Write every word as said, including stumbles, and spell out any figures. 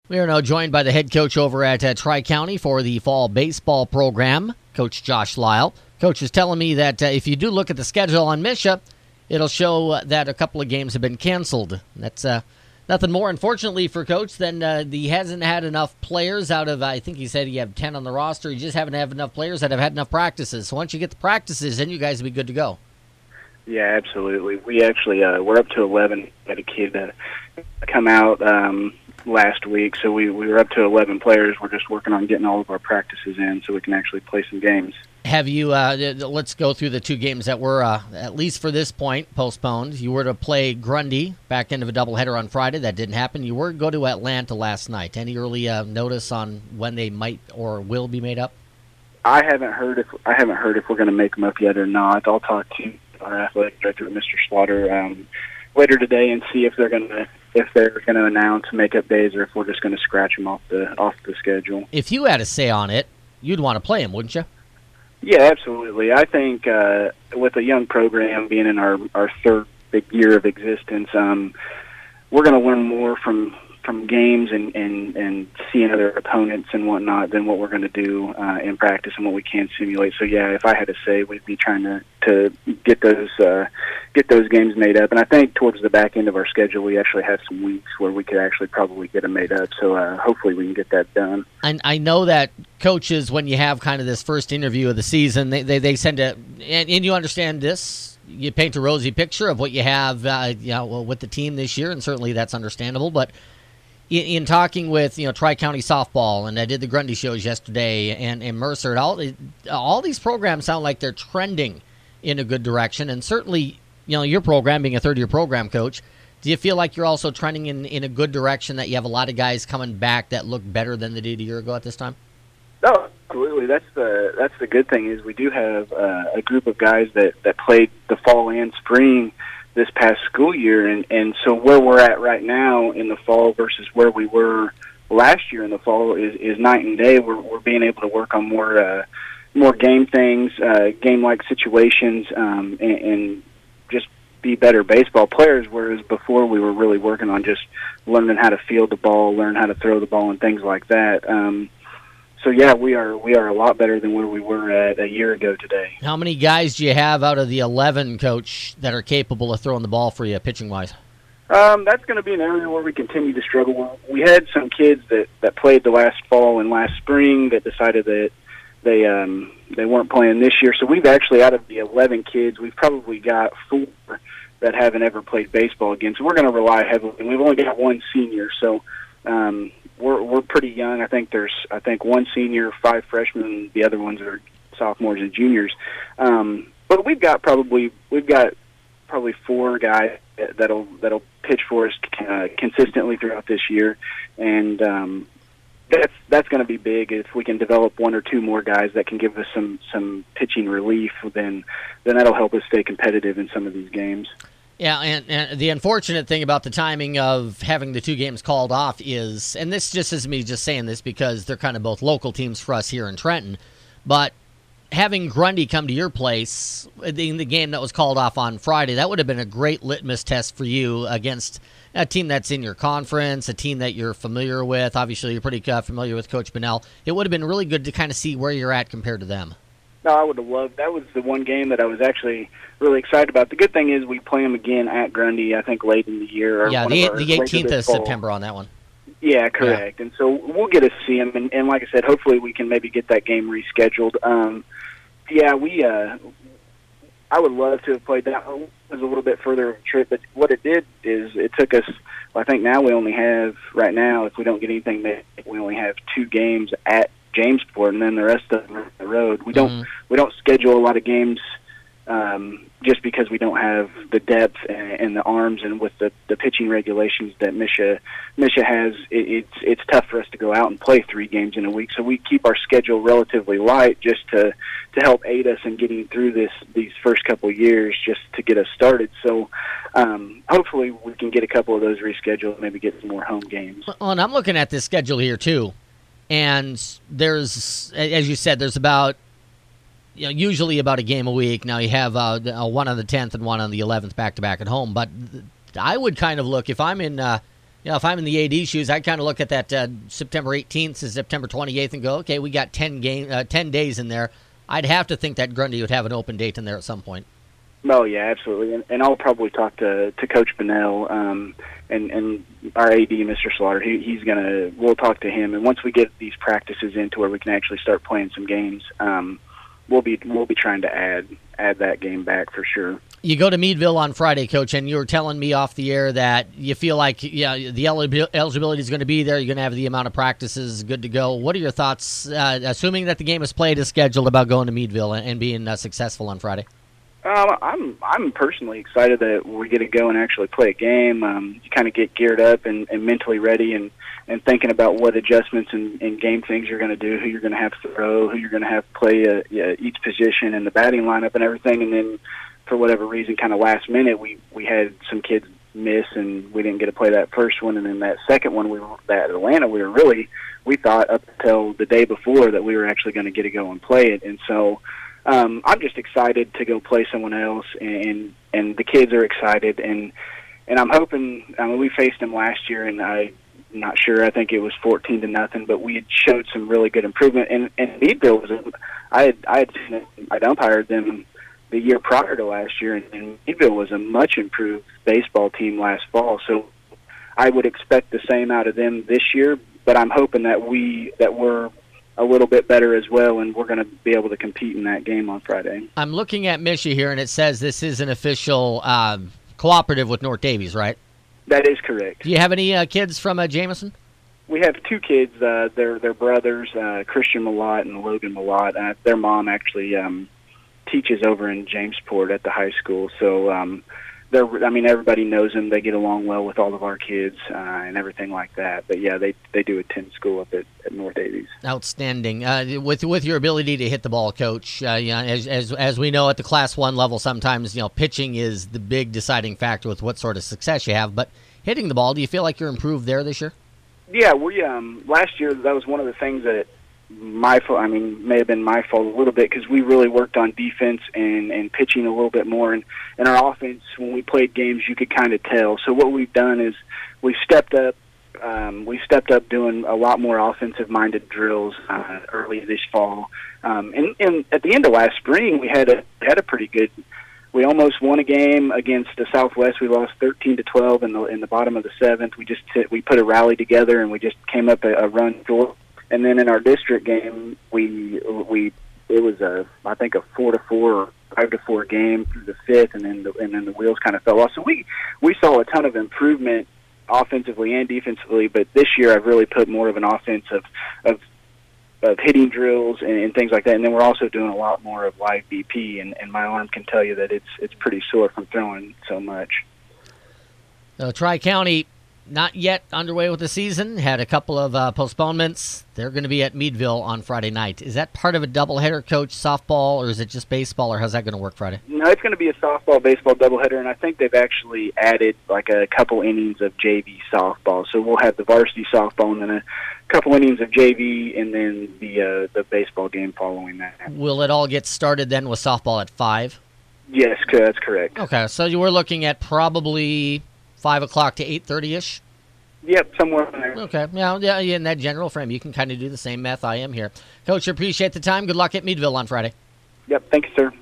We are now joined by the head coach over at uh, Tri-County for the fall baseball program, Coach Josh Lyle. Coach is telling me that uh, if you do look at the schedule on Misha, it'll show uh, that a couple of games have been canceled. That's uh, nothing more, unfortunately, for Coach than uh, he hasn't had enough players out of, I think he said he had ten on the roster. You just haven't had enough players that have had enough practices. So once you get the practices, then you guys will be good to go. Yeah, absolutely. We actually, uh, we're up to eleven. We had a kid that come out um, last week, so we, we were up to eleven players. We're just working on getting all of our practices in so we can actually play some games. Have you, uh, let's go through the two games that were, uh, at least for this point, postponed. You were to play Grundy back end of a doubleheader on Friday. That didn't happen. You were to go to Atlanta last night. Any early uh, notice on when they might or will be made up? I haven't heard if I haven't heard if we're going to make them up yet or not. I'll talk to our athletic director, Mister Slaughter, um, later today and see if they're going to if they're going to announce make-up days or if we're just going to scratch them off the off the schedule. If you had a say on it, you'd want to play them, wouldn't you? Yeah, absolutely. I think uh, with a young program being in our our third big year of existence, um, we're going to learn more from. from games and, and, and seeing other opponents and whatnot than what we're going to do uh, in practice and what we can simulate. So, yeah, if I had to say, we'd be trying to, to get those uh, get those games made up. And I think towards the back end of our schedule, we actually have some weeks where we could actually probably get them made up. So uh, hopefully we can get that done. And I know that coaches, when you have kind of this first interview of the season, they, they, they send to and, and you understand this, you paint a rosy picture of what you have uh, you know, well, with the team this year, and certainly that's understandable. But In, in talking with, you know, Tri-County Softball, and I did the Grundy shows yesterday, and, and Mercer, and all, all these programs sound like they're trending in a good direction. And certainly, you know, your program, being a third-year program coach, do you feel like you're also trending in, in a good direction, that you have a lot of guys coming back that look better than they did a year ago at this time? No, absolutely. That's the that's the good thing is we do have uh, a group of guys that, that played the fall and spring this past school year, and, and so where we're at right now in the fall versus where we were last year in the fall is, is night and day. We're, we're being able to work on more uh, more game things, uh, game-like situations, um, and, and just be better baseball players, whereas before we were really working on just learning how to field the ball, learn how to throw the ball, and things like that. Um, So, yeah, we are we are a lot better than where we were at a year ago today. How many guys do you have out of the eleven, Coach, that are capable of throwing the ball for you pitching-wise? Um, that's going to be an area where we continue to struggle. We had some kids that, that played the last fall and last spring that decided that they um, they weren't playing this year. So we've actually, out of the eleven kids, we've probably got four that haven't ever played baseball again. So we're going to rely heavily. And we've only got one senior, so um, – We're we're pretty young. I think there's I think one senior, five freshmen. The other ones are sophomores and juniors. Um, but we've got probably we've got probably four guys that'll that'll pitch for us uh, consistently throughout this year, and um, that's that's going to be big. If we can develop one or two more guys that can give us some some pitching relief, then then that'll help us stay competitive in some of these games. Yeah, and, and the unfortunate thing about the timing of having the two games called off is, and this just is me just saying this because they're kind of both local teams for us here in Trenton, but having Grundy come to your place in the game that was called off on Friday, that would have been a great litmus test for you against a team that's in your conference, a team that you're familiar with. Obviously, you're pretty uh, familiar with Coach Bunnell. It would have been really good to kind of see where you're at compared to them. No, I would have loved. That was the one game that I was actually really excited about. The good thing is we play them again at Grundy, I think, late in the year. Or yeah, one the, of our, the eighteenth of fall. September on that one. Yeah, correct. Yeah. And so we'll get to see them. And, and like I said, hopefully we can maybe get that game rescheduled. Um, yeah, we. Uh, I would love to have played that. It was a little bit further of a trip, but what it did is it took us. Well, I think now we only have right now. If we don't get anything made, we only have two games at Jamesport, and then the rest of them are on the road. We don't mm-hmm. we don't schedule a lot of games um, just because we don't have the depth and, and the arms, and with the, the pitching regulations that Misha Misha has, it, it's it's tough for us to go out and play three games in a week. So we keep our schedule relatively light just to to help aid us in getting through this these first couple of years, just to get us started. So um, hopefully we can get a couple of those rescheduled, maybe get some more home games. Well, and I'm looking at this schedule here too. And there's, as you said, there's about, you know, usually about a game a week. Now you have uh, one on the tenth and one on the eleventh back-to-back at home. But I would kind of look, if I'm in uh, Yeah, if I'm in the A D shoes, I kind of look at that uh, September eighteenth to September twenty-eighth and go, okay, we got ten game, uh, ten days in there. I'd have to think that Grundy would have an open date in there at some point. Oh yeah, absolutely, and, and I'll probably talk to to Coach Bunnell um, and and our A D, Mister Slaughter. He, he's gonna. We'll talk to him, and once we get these practices into where we can actually start playing some games, um, we'll be we'll be trying to add add that game back for sure. You go to Meadville on Friday, Coach, and you were telling me off the air that you feel like yeah, the eligibility is going to be there. You're going to have the amount of practices good to go. What are your thoughts, uh, assuming that the game is played as scheduled, about going to Meadville and, and being uh, successful on Friday? Um, I'm I'm personally excited that we get to go and actually play a game. Um, you kind of get geared up and, and mentally ready and, and thinking about what adjustments and, and game things you're going to do, who you're going to have to throw, who you're going to have play uh, yeah, each position and the batting lineup and everything. And then for whatever reason, kind of last minute, we, we had some kids miss and we didn't get to play that first one. And then that second one, we were that Atlanta, we were really, we thought up until the day before that we were actually going to get to go and play it. And so Um, I'm just excited to go play someone else, and and the kids are excited, and and I'm hoping. I mean, we faced them last year, and I'm not sure. I think it was fourteen to nothing, but we had showed some really good improvement. And and Meadville was, a, I had I had seen it, I'd umpired them the year prior to last year, and, and Meadville was a much improved baseball team last fall. So I would expect the same out of them this year, but I'm hoping that we that we're a little bit better as well, and we're going to be able to compete in that game on Friday. I'm looking at Misha here, and it says this is an official um, cooperative with North Davies, right? That is correct. Do you have any uh, kids from uh, Jameson? We have two kids. Uh, they're, they're brothers, uh, Christian Malott and Logan Malott. Uh, their mom actually um, teaches over in Jamesport at the high school, so um, they're, I mean, everybody knows them. They get along well with all of our kids uh, and everything like that. But, yeah, they they do attend school up at, at North Davies. Outstanding. Uh, with with your ability to hit the ball, Coach, uh, you know, as, as as we know at the Class one level, sometimes you know pitching is the big deciding factor with what sort of success you have. But hitting the ball, do you feel like you're improved there this year? Yeah, we um, last year that was one of the things that my fault. I mean, may have been my fault a little bit because we really worked on defense and, and pitching a little bit more. And, and our offense, when we played games, you could kind of tell. So what we've done is we've stepped up. Um, we stepped up doing a lot more offensive-minded drills uh, early this fall. Um, and, and at the end of last spring, we had a had a pretty good. We almost won a game against the Southwest. We lost thirteen to twelve in the in the bottom of the seventh. We just we put a rally together and we just came up a, a run short. And then in our district game, we we it was a I think a four to four or five to four game through the fifth, and then the, and then the wheels kind of fell off. So we we saw a ton of improvement offensively and defensively. But this year, I've really put more of an offense of of, of hitting drills and, and things like that. And then we're also doing a lot more of live B P, and, and my arm can tell you that it's it's pretty sore from throwing so much. Uh, Tri-County. Not yet underway with the season. Had a couple of uh, postponements. They're going to be at Meadville on Friday night. Is that part of a doubleheader, Coach, softball, or is it just baseball, or how's that going to work Friday? No, it's going to be a softball, baseball doubleheader, and I think they've actually added like a couple innings of J V softball. So we'll have the varsity softball and then a couple innings of J V, and then the uh, the baseball game following that. Will it all get started then with softball at five? Yes, that's correct. Okay, so you were looking at probably five o'clock to eight thirty-ish? Yep, somewhere in there. Okay, yeah, yeah, in that general frame. You can kind of do the same math I am here. Coach, appreciate the time. Good luck at Meadville on Friday. Yep, thank you, sir.